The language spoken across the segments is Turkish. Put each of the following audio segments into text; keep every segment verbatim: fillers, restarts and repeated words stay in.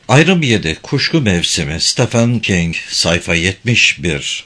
Ayrım yedi. Kuşku Mevsimi. Stephen King. Sayfa yetmiş bir.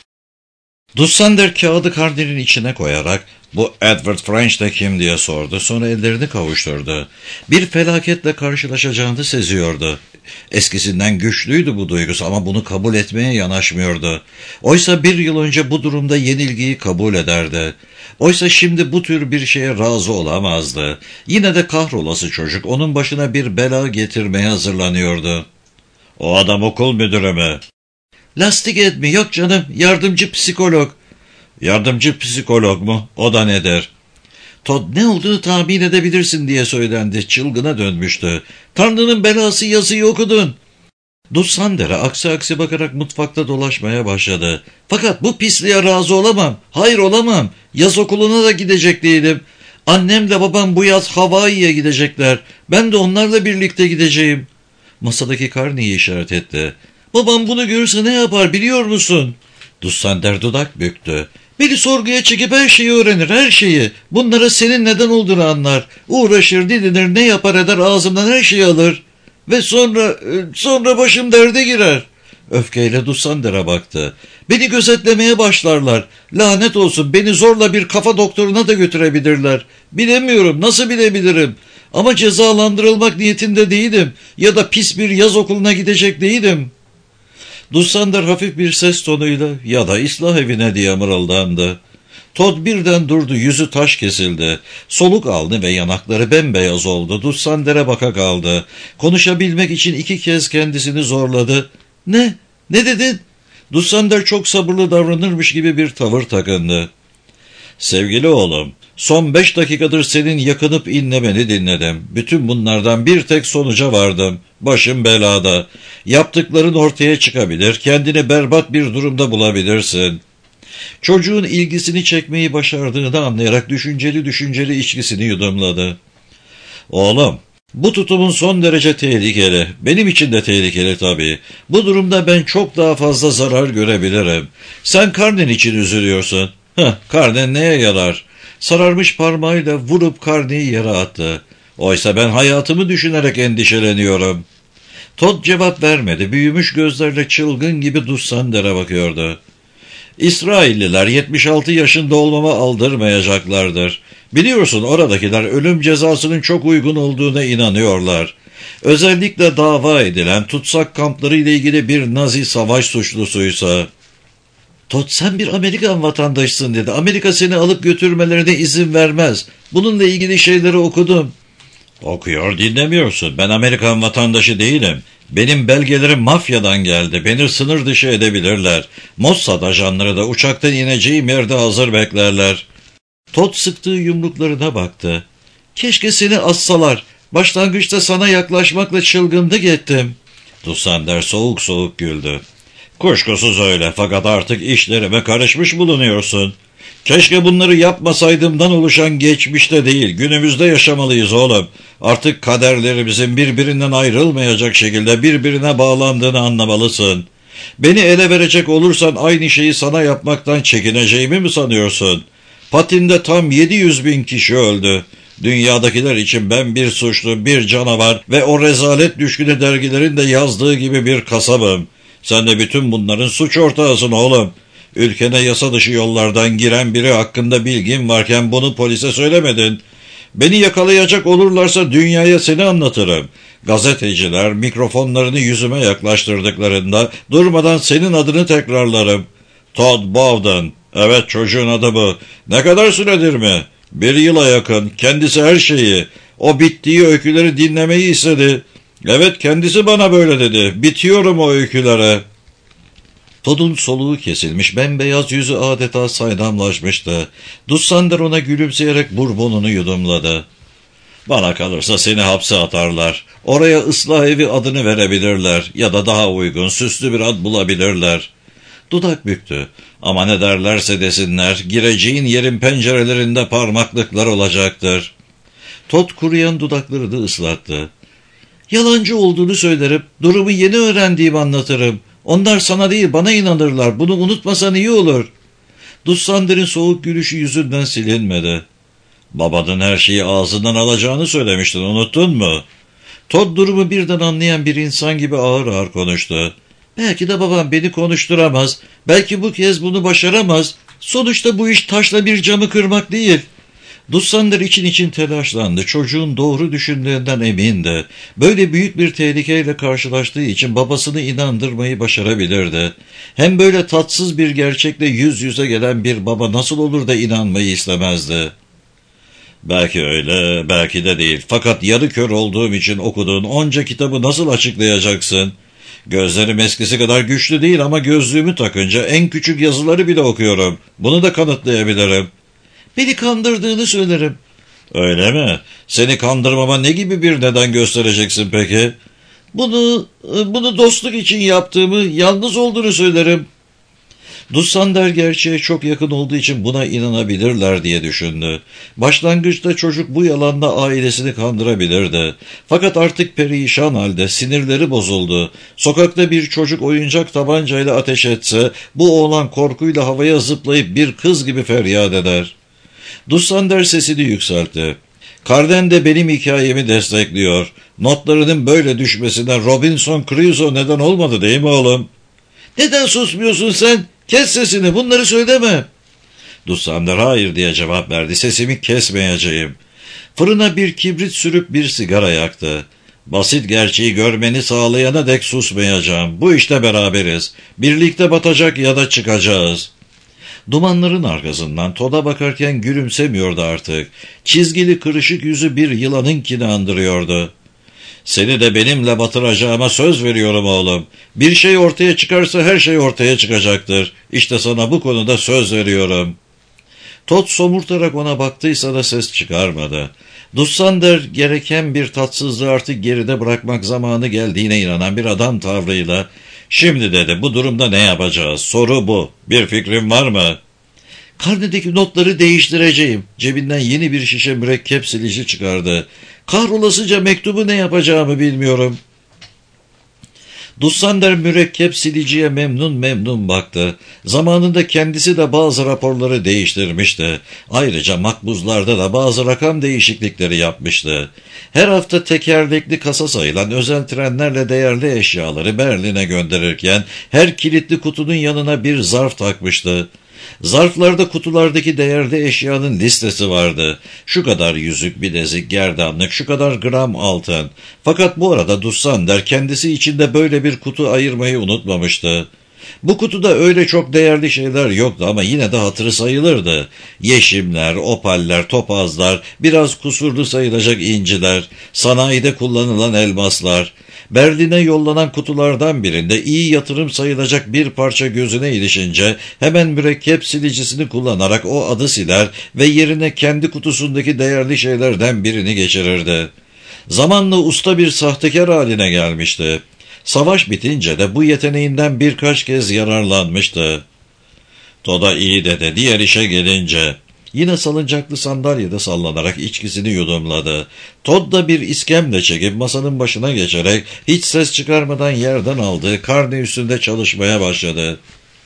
Dussander kağıdı kardinin içine koyarak "Bu Edward French de kim?" diye sordu. Sonra ellerini kavuşturdu. Bir felaketle karşılaşacağını seziyordu. Eskisinden güçlüydü bu duygusu ama bunu kabul etmeye yanaşmıyordu. Oysa bir yıl önce bu durumda yenilgiyi kabul ederdi. Oysa şimdi bu tür bir şeye razı olamazdı. Yine de kahrolası çocuk onun başına bir bela getirmeye hazırlanıyordu. "O adam okul müdürü mü?" "Lastik Ed mi? Yok canım, yardımcı psikolog." "Yardımcı psikolog mu? O da nedir?" Todd "Ne olduğunu tahmin edebilirsin" diye söylendi. Çılgına dönmüştü. "Tanrı'nın belası, yazıyı okudun." Dussander'e aksi aksi bakarak mutfakta dolaşmaya başladı. "Fakat bu pisliğe razı olamam. Hayır, olamam. Yaz okuluna da gidecek değilim. Annemle babam bu yaz Hawaii'ye gidecekler. Ben de onlarla birlikte gideceğim." Masadaki karneyi işaret etti. "Babam bunu görürse ne yapar biliyor musun?" Dussander dudak büktü. "Beni sorguya çekip her şeyi öğrenir, her şeyi. Bunlara senin neden olduğunu anlar. Uğraşır, didinir, ne yapar eder, ağzımdan her şeyi alır. Ve sonra, sonra başım derde girer." Öfkeyle Dussander'e baktı. "Beni gözetlemeye başlarlar. Lanet olsun, beni zorla bir kafa doktoruna da götürebilirler. Bilemiyorum, nasıl bilebilirim? Ama cezalandırılmak niyetinde değilim. Ya da pis bir yaz okuluna gidecek değilim." Dussander hafif bir ses tonuyla "Ya da ıslah evine" diye mırıldandı. Todd birden durdu, yüzü taş kesildi. Soluk aldı ve yanakları bembeyaz oldu. Dussander'e baka kaldı. Konuşabilmek için iki kez kendisini zorladı. "Ne? Ne dedin?" Dussander çok sabırlı davranırmış gibi bir tavır takındı. "Sevgili oğlum, son beş dakikadır senin yakınıp inlemeni dinledim. Bütün bunlardan bir tek sonuca vardım. Başım belada. Yaptıkların ortaya çıkabilir, kendini berbat bir durumda bulabilirsin." Çocuğun ilgisini çekmeyi başardığını anlayarak düşünceli düşünceli içkisini yudumladı. "Oğlum, bu tutumun son derece tehlikeli. Benim için de tehlikeli tabii. Bu durumda ben çok daha fazla zarar görebilirim. Sen karnen için üzülüyorsun. Heh, karnen neye yarar?" Sararmış parmağıyla vurup karneyi yere attı. "Oysa ben hayatımı düşünerek endişeleniyorum." Todd cevap vermedi. Büyümüş gözlerle çılgın gibi Dussander'e bakıyordu. "İsrailliler yetmiş altı yaşında olmama aldırmayacaklardır. Biliyorsun, oradakiler ölüm cezasının çok uygun olduğuna inanıyorlar. Özellikle dava edilen tutsak kampları ile ilgili bir Nazi savaş suçlusuysa." "Todd, sen bir Amerikan vatandaşısın" dedi. "Amerika seni alıp götürmelerine izin vermez. Bununla ilgili şeyleri okudum." "Okuyor dinlemiyorsun. Ben Amerikan vatandaşı değilim. Benim belgelerim mafyadan geldi. Beni sınır dışı edebilirler. Mossad ajanları da uçaktan ineceğim yerde hazır beklerler." Todd sıktığı yumruklarına baktı. "Keşke seni assalar. Başlangıçta sana yaklaşmakla çılgınlık ettim." Dussander soğuk soğuk güldü. "Kuşkusuz öyle, fakat artık işlerime karışmış bulunuyorsun. Keşke bunları yapmasaydımdan oluşan geçmişte değil, günümüzde yaşamalıyız oğlum. Artık kaderlerimizin birbirinden ayrılmayacak şekilde birbirine bağlandığını anlamalısın. Beni ele verecek olursan aynı şeyi sana yapmaktan çekineceğimi mi sanıyorsun? Patinde tam yedi yüz bin kişi öldü. Dünyadakiler için ben bir suçlu, bir canavar ve o rezalet düşkünü dergilerin de yazdığı gibi bir kasabım. Sen de bütün bunların suç ortağısın oğlum. Ülkene yasa dışı yollardan giren biri hakkında bilgin varken bunu polise söylemedin. Beni yakalayacak olurlarsa dünyaya seni anlatırım. Gazeteciler mikrofonlarını yüzüme yaklaştırdıklarında durmadan senin adını tekrarlarım. Todd Bowden. Evet, çocuğun adı bu. Ne kadar süredir mi? Bir yıla yakın. Kendisi her şeyi. O bittiği öyküleri dinlemeyi istedi. Evet, kendisi bana böyle dedi. Bitiyorum o öykülere." Todd'un soluğu kesilmiş, bembeyaz yüzü adeta saydamlaşmıştı. Dussander ona gülümseyerek bourbonunu yudumladı. "Bana kalırsa seni hapse atarlar. Oraya ıslah evi adını verebilirler ya da daha uygun, süslü bir ad bulabilirler." Dudak büktü. "Ama ne derlerse desinler, gireceğin yerin pencerelerinde parmaklıklar olacaktır." Todd kuruyan dudaklarını ıslattı. "Yalancı olduğunu söylerim, durumu yeni öğrendiğimi anlatırım. Onlar sana değil, bana inanırlar. Bunu unutmasan iyi olur." Dussander'in soğuk gülüşü yüzünden silinmedi. "Babanın her şeyi ağzından alacağını söylemiştin, unuttun mu?" Todd durumu birden anlayan bir insan gibi ağır ağır konuştu. Belki de babam beni konuşturamaz. Belki bu kez bunu başaramaz. Sonuçta bu iş taşla bir camı kırmak değil. Dussander için için telaşlandı. Çocuğun doğru düşündüğünden emindi. Böyle büyük bir tehlikeyle karşılaştığı için babasını inandırmayı başarabilirdi. Hem böyle tatsız bir gerçekle yüz yüze gelen bir baba nasıl olur da inanmayı istemezdi? Belki öyle, belki de değil. Fakat yarı kör olduğum için okuduğun onca kitabı nasıl açıklayacaksın? Gözlerim eskisi kadar güçlü değil ama gözlüğümü takınca en küçük yazıları bile okuyorum. Bunu da kanıtlayabilirim. Beni kandırdığını söylerim. Öyle mi? Seni kandırmama ne gibi bir neden göstereceksin peki? Bunu, bunu dostluk için yaptığımı, yalnız olduğunu söylerim. Dussander gerçeğe çok yakın olduğu için buna inanabilirler diye düşündü. Başlangıçta çocuk bu yalanla ailesini kandırabilirdi. Fakat artık perişan halde, sinirleri bozuldu. Sokakta bir çocuk oyuncak tabancayla ateş etse, bu oğlan korkuyla havaya zıplayıp bir kız gibi feryat eder. Dussander sesini yükseltti. Carden de benim hikayemi destekliyor. Notlarının böyle düşmesine Robinson Crusoe neden olmadı değil mi oğlum? Neden susmuyorsun sen? Kes sesini, bunları söyleme. Dussander hayır diye cevap verdi. Sesimi kesmeyeceğim. Fırına bir kibrit sürüp bir sigara yaktı. Basit gerçeği görmeni sağlayana dek susmayacağım. Bu işte beraberiz. Birlikte batacak ya da çıkacağız. Dumanların arkasından Todd'a bakarken gülümsemiyordu artık. Çizgili kırışık yüzü bir yılanınkini andırıyordu. Seni de benimle batıracağıma söz veriyorum oğlum. Bir şey ortaya çıkarsa her şey ortaya çıkacaktır. İşte sana bu konuda söz veriyorum. Todd somurtarak ona baktıysa da ses çıkarmadı. Dussander gereken bir tatsızlığı artık geride bırakmak zamanı geldiğine inanan bir adam tavrıyla, "Şimdi," dedi, "bu durumda ne yapacağız? Soru bu. Bir fikrin var mı?" "Karnedeki notları değiştireceğim." Cebinden yeni bir şişe mürekkep silici çıkardı. "Kahrolasıca mektubu ne yapacağımı bilmiyorum." Dussander mürekkep siliciye memnun memnun baktı. Zamanında kendisi de bazı raporları değiştirmişti. Ayrıca makbuzlarda da bazı rakam değişiklikleri yapmıştı. Her hafta tekerlekli kasa sayılan özel trenlerle değerli eşyaları Berlin'e gönderirken her kilitli kutunun yanına bir zarf takmıştı. Zarflarda kutulardaki değerli eşyanın listesi vardı. Şu kadar yüzük, bilezik, gerdanlık, şu kadar gram altın. Fakat bu arada Dussander kendisi içinde böyle bir kutu ayırmayı unutmamıştı. Bu kutuda öyle çok değerli şeyler yoktu ama yine de hatırı sayılırdı. Yeşimler, opaller, topazlar, biraz kusurlu sayılacak inciler, sanayide kullanılan elmaslar. Berlin'e yollanan kutulardan birinde iyi yatırım sayılacak bir parça gözüne ilişince hemen mürekkep silicisini kullanarak o adı siler ve yerine kendi kutusundaki değerli şeylerden birini geçirirdi. Zamanla usta bir sahtekar haline gelmişti. Savaş bitince de bu yeteneğinden birkaç kez yararlanmıştı. Todd'a iyi dedi, diğer işe gelince. Yine salıncaklı sandalyede sallanarak içkisini yudumladı. Todd da bir iskemle çekip masanın başına geçerek hiç ses çıkarmadan yerden aldığı karne üstünde çalışmaya başladı.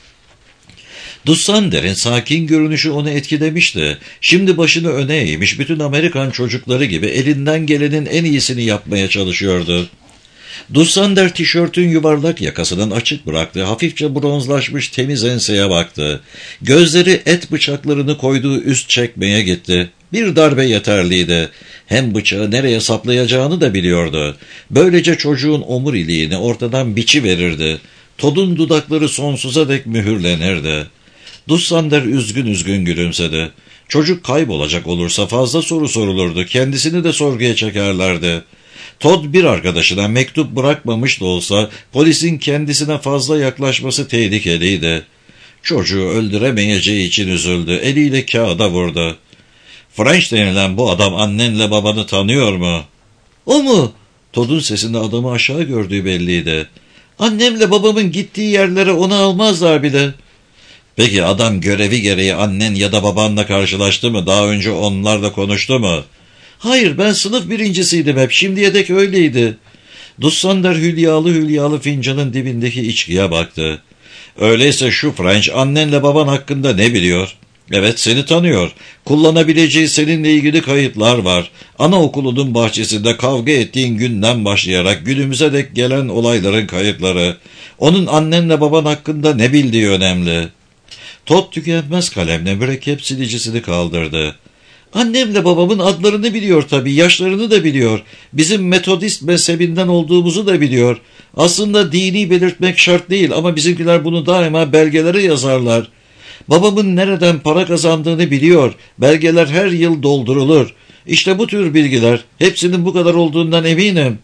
Dussander'in sakin görünüşü onu etkilemişti. Şimdi başını öne eğmiş, bütün Amerikan çocukları gibi elinden gelenin en iyisini yapmaya çalışıyordu. Dussander tişörtün yuvarlak yakasının açık bıraktığı hafifçe bronzlaşmış temiz enseye baktı. Gözleri et bıçaklarını koyduğu üst çekmeye gitti. Bir darbe yeterliydi. Hem bıçağı nereye saplayacağını da biliyordu. Böylece çocuğun omuriliğini ortadan biçiverirdi. Todd'un dudakları sonsuza dek mühürlenirdi. Dussander üzgün üzgün gülümsedi. Çocuk kaybolacak olursa fazla soru sorulurdu. Kendisini de sorguya çekerlerdi. Todd bir arkadaşına mektup bırakmamış da olsa polisin kendisine fazla yaklaşması tehlikeliydi. Çocuğu öldüremeyeceği için üzüldü. Eliyle kağıda vurdu. "French denilen bu adam annenle babanı tanıyor mu?" "O mu?" Todd'un sesinde adamı aşağı gördüğü belliydi. "Annemle babamın gittiği yerlere onu almazlar bile." "Peki adam görevi gereği annen ya da babanla karşılaştı mı? Daha önce onlarla konuştu mu?" "Hayır, ben sınıf birincisiydim hep. Şimdiye dek öyleydi." Dussander hülyalı hülyalı fincanın dibindeki içkiye baktı. "Öyleyse şu French annenle baban hakkında ne biliyor?" Evet, seni tanıyor. Kullanabileceği seninle ilgili kayıtlar var. Anaokulunun bahçesinde kavga ettiğin günden başlayarak günümüze dek gelen olayların kayıtları. Onun annenle baban hakkında ne bildiği önemli. Todd tükenmez kalemle mürekkep silicisini kaldırdı. Annemle babamın adlarını biliyor tabii, yaşlarını da biliyor. Bizim Metodist mezhebinden olduğumuzu da biliyor. Aslında dini belirtmek şart değil ama bizimkiler bunu daima belgelere yazarlar. Babamın nereden para kazandığını biliyor. Belgeler her yıl doldurulur. İşte bu tür bilgiler. Hepsinin bu kadar olduğundan eminim.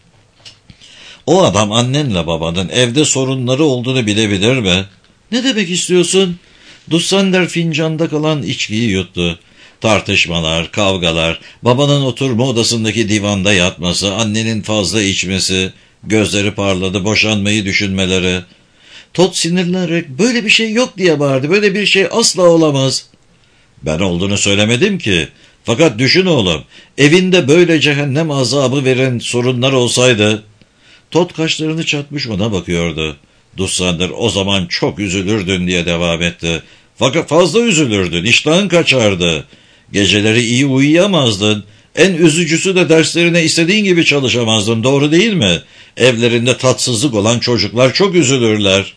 O adam annenle babanın evde sorunları olduğunu bilebilir mi? Ne demek istiyorsun? Dussander fincanda kalan içkiyi yuttu. Tartışmalar, kavgalar, babanın oturma odasındaki divanda yatması, annenin fazla içmesi, gözleri parladı, boşanmayı düşünmeleri. Todd sinirlenerek böyle bir şey yok diye bağırdı. Böyle bir şey asla olamaz. Ben olduğunu söylemedim ki. Fakat düşün oğlum, evinde böyle cehennem azabı veren sorunlar olsaydı. Todd kaşlarını çatmış ona bakıyordu. Dussander o zaman çok üzülürdün diye devam etti. Fakat fazla üzülürdün, iştahın kaçardı. Geceleri iyi uyuyamazdın. En üzücüsü de derslerine istediğin gibi çalışamazdın, doğru değil mi? Evlerinde tatsızlık olan çocuklar çok üzülürler.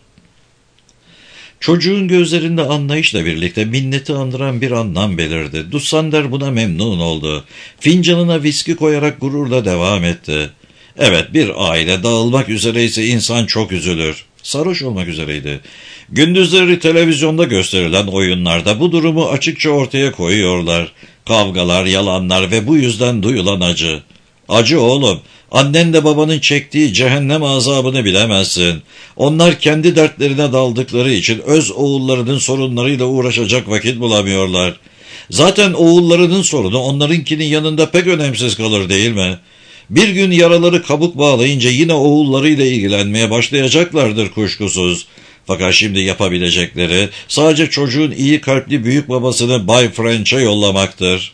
Çocuğun gözlerinde anlayışla birlikte minneti andıran bir anlam belirdi. Dussander buna memnun oldu. Fincanına viski koyarak gururla devam etti. Evet, bir aile dağılmak üzereyse insan çok üzülür. Sarhoş olmak üzereydi. Gündüzleri televizyonda gösterilen oyunlarda bu durumu açıkça ortaya koyuyorlar. Kavgalar, yalanlar ve bu yüzden duyulan acı. Acı oğlum. Annen de babanın çektiği cehennem azabını bilemezsin. Onlar kendi dertlerine daldıkları için öz oğullarının sorunlarıyla uğraşacak vakit bulamıyorlar. Zaten oğullarının sorunu onlarınkinin yanında pek önemsiz kalır değil mi? Bir gün yaraları kabuk bağlayınca yine oğullarıyla ilgilenmeye başlayacaklardır kuşkusuz. Fakat şimdi yapabilecekleri sadece çocuğun iyi kalpli büyük babasını Bay French'e yollamaktır.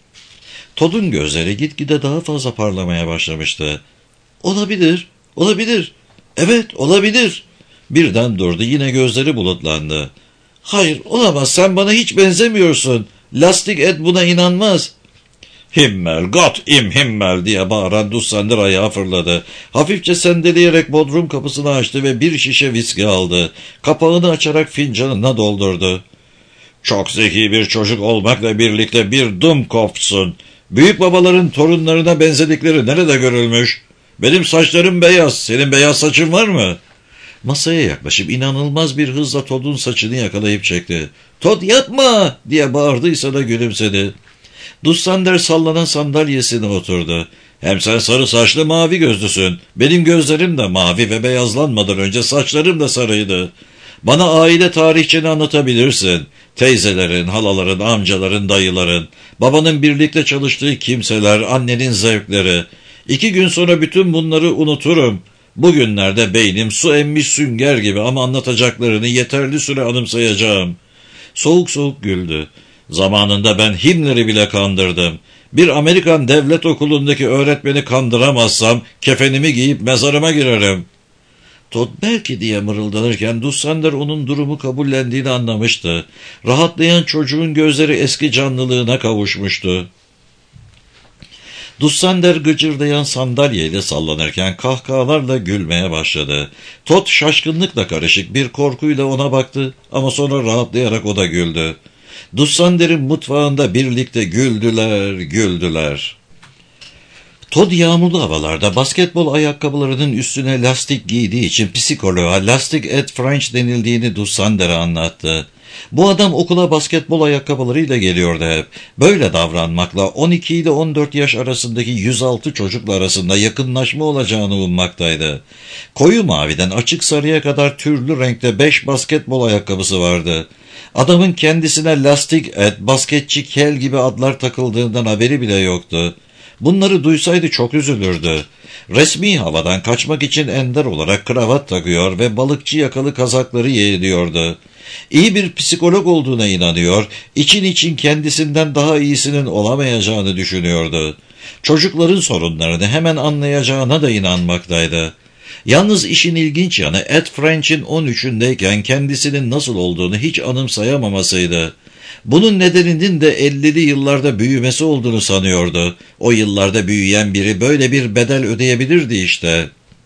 Todd'un gözleri gitgide daha fazla parlamaya başlamıştı. Olabilir, olabilir, evet olabilir. Birden durdu, yine gözleri bulutlandı. Hayır, olamaz, sen bana hiç benzemiyorsun. Lastik Ed buna inanmaz. Himmel, Gott im Himmel diye bağıran Dussander ayağa fırladı. Hafifçe sendeleyerek bodrum kapısını açtı ve bir şişe viski aldı. Kapağını açarak fincanına doldurdu. Çok zeki bir çocuk olmakla birlikte bir dumkopfsun. Büyük babaların torunlarına benzedikleri nerede görülmüş? Benim saçlarım beyaz, senin beyaz saçın var mı? Masaya yaklaşıp inanılmaz bir hızla Todd'un saçını yakalayıp çekti. Todd yapma diye bağırdıysa da gülümsedi. Dussander sallanan sandalyesine oturdu. Hem sen sarı saçlı mavi gözlüsün. Benim gözlerim de mavi ve beyazlanmadan önce saçlarım da sarıydı. Bana aile tarihçeni anlatabilirsin. Teyzelerin, halaların, amcaların, dayıların, babanın birlikte çalıştığı kimseler, annenin zevkleri. İki gün sonra bütün bunları unuturum. Bugünlerde beynim su emmiş sünger gibi ama anlatacaklarını yeterli süre anımsayacağım. Soğuk soğuk güldü. Zamanında ben Himmler'i bile kandırdım. Bir Amerikan devlet okulundaki öğretmeni kandıramazsam kefenimi giyip mezarıma girerim. Todd belki diye mırıldanırken Dussander onun durumu kabullendiğini anlamıştı. Rahatlayan çocuğun gözleri eski canlılığına kavuşmuştu. Dussander gıcırdayan sandalyeyle sallanırken kahkahalarla gülmeye başladı. Todd şaşkınlıkla karışık bir korkuyla ona baktı ama sonra rahatlayarak o da güldü. Dussander'in mutfağında birlikte güldüler, güldüler. Todd yağmurlu havalarda basketbol ayakkabılarının üstüne lastik giydiği için psikoloğa Lastic Ed French denildiğini Dussander'e anlattı. Bu adam okula basketbol ayakkabılarıyla geliyordu hep. Böyle davranmakla on iki ile on dört yaş arasındaki yüz altı çocukla arasında yakınlaşma olacağını ummaktaydı. Koyu maviden açık sarıya kadar türlü renkte beş basketbol ayakkabısı vardı. Adamın kendisine Lastic Ed, basketçi Kel gibi adlar takıldığından haberi bile yoktu. Bunları duysaydı çok üzülürdü. Resmi havadan kaçmak için ender olarak kravat takıyor ve balıkçı yakalı kazakları yeğliyordu. İyi bir psikolog olduğuna inanıyor, için için kendisinden daha iyisinin olamayacağını düşünüyordu. Çocukların sorunlarını hemen anlayacağına da inanmaktaydı. Yalnız işin ilginç yanı Ed French'in on üçündeyken kendisinin nasıl olduğunu hiç anımsayamamasıydı. Bunun nedeninin de ellili yıllarda büyümesi olduğunu sanıyordu. O yıllarda büyüyen biri böyle bir bedel ödeyebilirdi işte.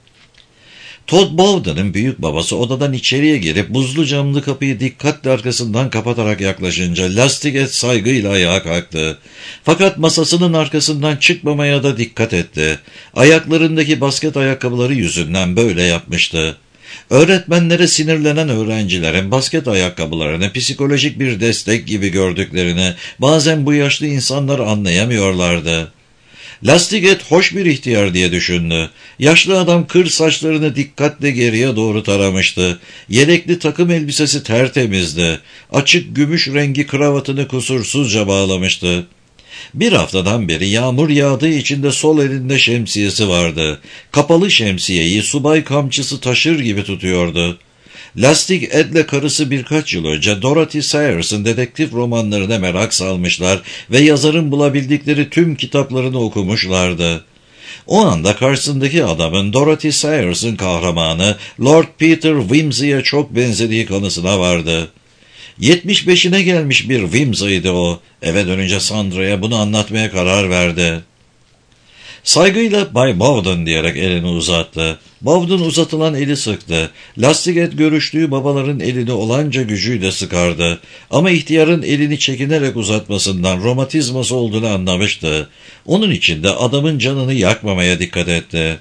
Todd Bowden'ın büyük babası odadan içeriye girip buzlu camlı kapıyı dikkatle arkasından kapatarak yaklaşınca Lastik Ed saygıyla ayağa kalktı. Fakat masasının arkasından çıkmamaya da dikkat etti. Ayaklarındaki basket ayakkabıları yüzünden böyle yapmıştı. Öğretmenlere sinirlenen öğrencilerin basket ayakkabılarını psikolojik bir destek gibi gördüklerini bazen bu yaşlı insanlar anlayamıyorlardı. Lastik Ed hoş bir ihtiyar diye düşündü. Yaşlı adam kır saçlarını dikkatle geriye doğru taramıştı. Yelekli takım elbisesi tertemizdi. Açık gümüş rengi kravatını kusursuzca bağlamıştı. Bir haftadan beri yağmur yağdığı için de sol elinde şemsiyesi vardı. Kapalı şemsiyeyi subay kamçısı taşır gibi tutuyordu. Lastik Ed'le karısı birkaç yıl önce Dorothy Sayers'ın dedektif romanlarına merak salmışlar ve yazarın bulabildikleri tüm kitaplarını okumuşlardı. O anda karşısındaki adamın Dorothy Sayers'ın kahramanı Lord Peter Wimsey'e çok benzediği kanısına vardı. Yetmiş beşine gelmiş bir Wimsey'di o. Eve dönünce Sandra'ya bunu anlatmaya karar verdi. Saygıyla Bay Bowden diyerek elini uzattı. Bowden uzatılan eli sıktı. Lastik Ed görüştüğü babaların elini olanca gücüyle sıkardı. Ama ihtiyarın elini çekinerek uzatmasından romatizması olduğunu anlamıştı. Onun için de adamın canını yakmamaya dikkat etti.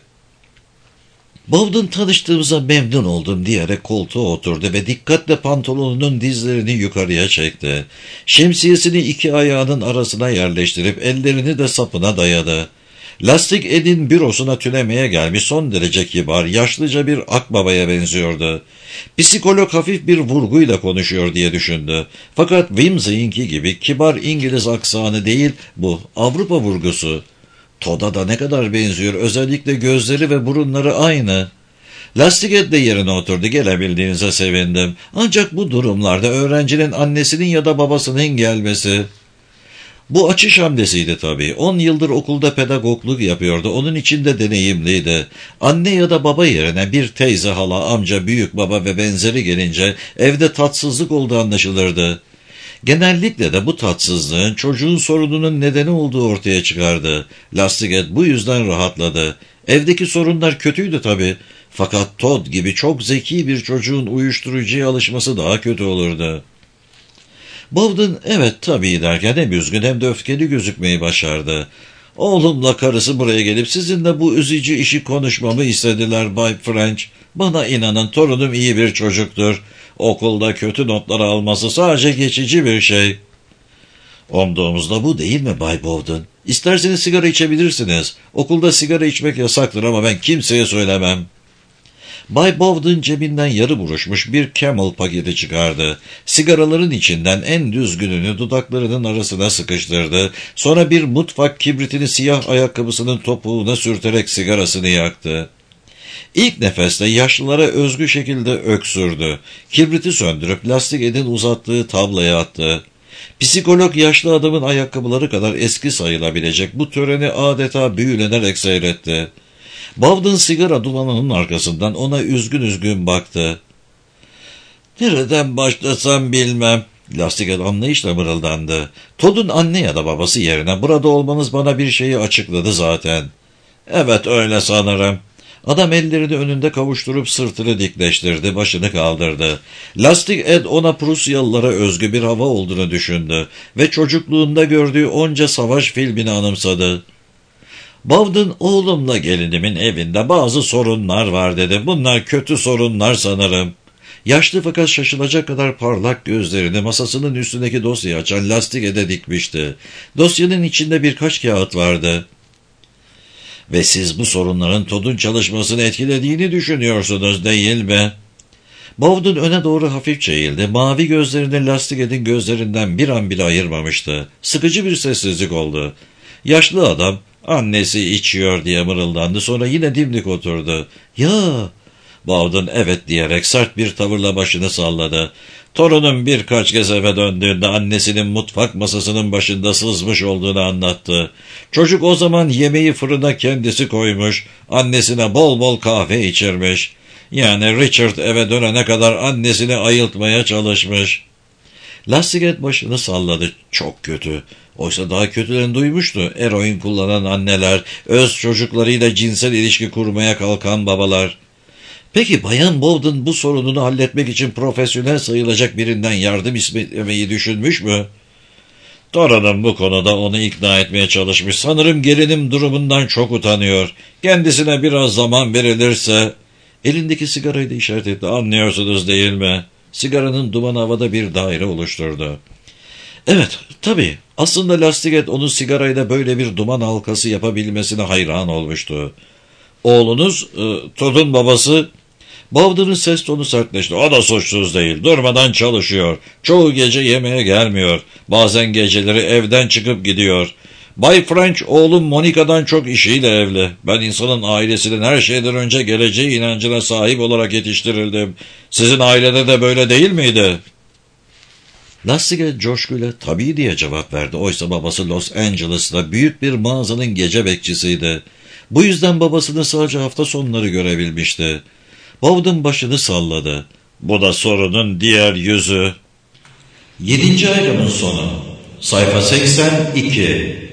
Bowden tanıştığımıza memnun oldum diyerek koltuğa oturdu ve dikkatle pantolonunun dizlerini yukarıya çekti. Şemsiyesini iki ayağının arasına yerleştirip ellerini de sapına dayadı. Lastik Ed'in bürosuna tünemeye gelmiş son derece kibar, yaşlıca bir akbabaya benziyordu. Psikolog hafif bir vurguyla konuşuyor diye düşündü. Fakat Wimsey'inki gibi kibar İngiliz aksanı değil, bu Avrupa vurgusu. Todd'a da ne kadar benziyor, özellikle gözleri ve burunları aynı. Lastik Ed de yerine oturdu, gelebildiğinize sevindim. Ancak bu durumlarda öğrencinin annesinin ya da babasının gelmesi... Bu açış hamlesiydi tabii. On yıldır okulda pedagogluk yapıyordu. Onun için de deneyimliydi. Anne ya da baba yerine bir teyze, hala, amca, büyük baba ve benzeri gelince evde tatsızlık olduğu anlaşılırdı. Genellikle de bu tatsızlığın çocuğun sorununun nedeni olduğu ortaya çıkardı. Lastik Ed bu yüzden rahatladı. Evdeki sorunlar kötüydü tabii. Fakat Todd gibi çok zeki bir çocuğun uyuşturucuya alışması daha kötü olurdu. Bowden evet tabii derken hem üzgün hem de öfkeli gözükmeyi başardı. Oğlumla karısı buraya gelip sizinle bu üzücü işi konuşmamı istediler Bay French. Bana inanın, torunum iyi bir çocuktur. Okulda kötü notları alması sadece geçici bir şey. Umduğumuzda bu değil mi Bay Bowden? İsterseniz sigara içebilirsiniz. Okulda sigara içmek yasaktır ama ben kimseye söylemem. Bay Bowden cebinden yarı buruşmuş bir Camel paketi çıkardı. Sigaraların içinden en düzgününü dudaklarının arasına sıkıştırdı. Sonra bir mutfak kibritini siyah ayakkabısının topuğuna sürterek sigarasını yaktı. İlk nefeste yaşlılara özgü şekilde öksürdü. Kibriti söndürüp Lastik Ed'in uzattığı tabloya attı. Psikolog yaşlı adamın ayakkabıları kadar eski sayılabilecek bu töreni adeta büyülenerek seyretti. Bowden sigara dumanının arkasından ona üzgün üzgün baktı. "Nereden başlasam bilmem." Lastik Ed anlayışla mırıldandı. "Todd'un anne ya da babası yerine burada olmanız bana bir şeyi açıkladı zaten." "Evet, öyle sanırım." Adam ellerini önünde kavuşturup sırtını dikleştirdi, başını kaldırdı. Lastik Ed ona Prusyalılara özgü bir hava olduğunu düşündü ve çocukluğunda gördüğü onca savaş filmini anımsadı. "Bowden, oğlumla gelinimin evinde bazı sorunlar var," dedi. "Bunlar kötü sorunlar sanırım." Yaşlı fakat şaşılacak kadar parlak gözlerini masasının üstündeki dosyayı açan Lastik Ed'e dikmişti. Dosyanın içinde birkaç kağıt vardı. "Ve siz bu sorunların Todd'un çalışmasını etkilediğini düşünüyorsunuz, değil mi?" Bowden öne doğru hafifçe eğildi. Mavi gözlerini Lastik Ed'in gözlerinden bir an bile ayırmamıştı. Sıkıcı bir sessizlik oldu. Yaşlı adam, "Annesi içiyor," diye mırıldandı. Sonra yine dimdik oturdu. "Ya!" Bowden evet diyerek sert bir tavırla başını salladı. Torunum birkaç kez eve döndüğünde annesinin mutfak masasının başında sızmış olduğunu anlattı. Çocuk o zaman yemeği fırına kendisi koymuş, annesine bol bol kahve içirmiş. Yani Richard eve dönene kadar annesini ayıltmaya çalışmış. Lastigate başını salladı. Çok kötü. Oysa daha kötülerini duymuştu. Eroin kullanan anneler, öz çocuklarıyla cinsel ilişki kurmaya kalkan babalar. Peki Bayan Bowden bu sorununu halletmek için profesyonel sayılacak birinden yardım istemeyi düşünmüş mü? Torunum bu konuda onu ikna etmeye çalışmış. Sanırım gelinim durumundan çok utanıyor. Kendisine biraz zaman verilirse... Elindeki sigarayı da işaret etti. Anlıyorsunuz değil mi? Sigaranın duman havada bir daire oluşturdu. Evet, tabii. Aslında Lastigate onun sigarayla böyle bir duman halkası yapabilmesine hayran olmuştu. Oğlunuz, e, Todd'un babası... Bowden'ın ses tonu sertleşti. O da suçsuz değil. Durmadan çalışıyor. Çoğu gece yemeğe gelmiyor. Bazen geceleri evden çıkıp gidiyor. Bay French oğlum Monica'dan çok işiyle evli. Ben insanın ailesinin her şeyden önce geleceği inancına sahip olarak yetiştirildim. Sizin ailede de böyle değil miydi? Lastigate coşkuyla tabii diye cevap verdi. Oysa babası Los Angeles'ta büyük bir mağazanın gece bekçisiydi. Bu yüzden babasını sadece hafta sonları görebilmişti. Bowden başını salladı. Bu da sorunun diğer yüzü. Yedinci ayının sonu. Sayfa seksen iki.